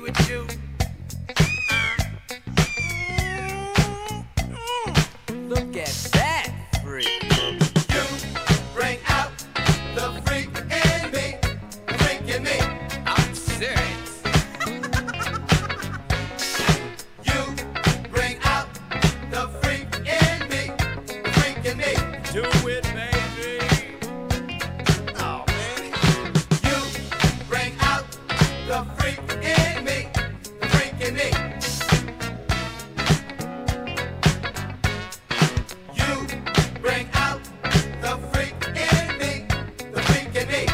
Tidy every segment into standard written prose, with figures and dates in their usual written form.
with you. Look at that freak. You bring out the freak in me, the freak in me. I'm serious. You bring out the freak in me, the freak in me. Do it, baby. Oh man. You bring out the freak in me, the freak in me. You bring out the freak in me, the freak in me.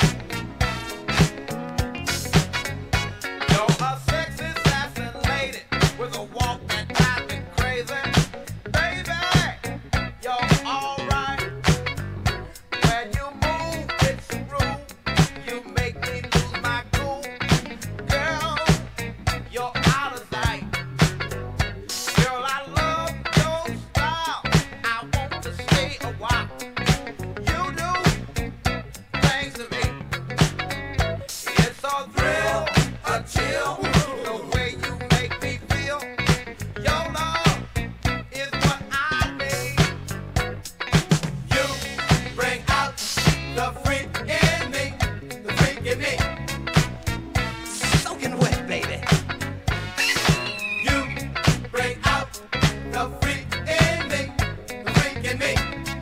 You're a sexy, sassy lady with a walk that drives me crazy. Baby, you're alright. When you move, it's rude. You make me lose my cool. Girl, you're out of sight. Girl, I love your style. I want to stay a while. You do things to me. It's a thrill, a chill, the way you make me feel. Your love is what I need. You bring out the freak in me, the freak in me. Soaking wet, baby. You bring out the freak in me, the freak in me.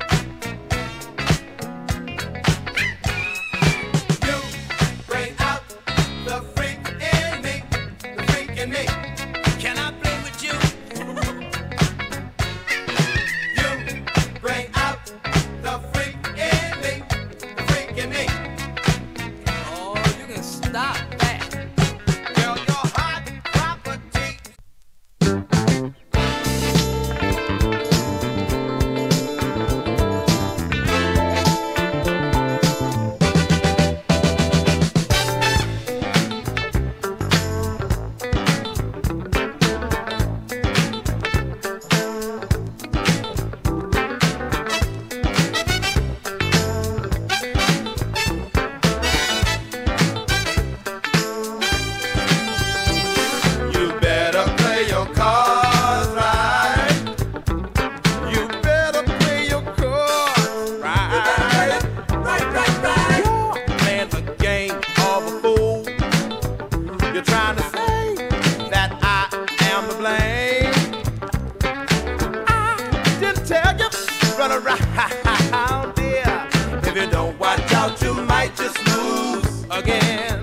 You bring out the freak in me, the freak in me. Can I play with you? You bring out the freak in me, the freak in me. Oh, you can stop that. Girl, you're hot property. You better play your cards right. You better play your cards right. You're playing the game of a fool. You're trying to say that I am to blame. I didn't tell you, run around, dear. If you don't watch out, you might just lose again.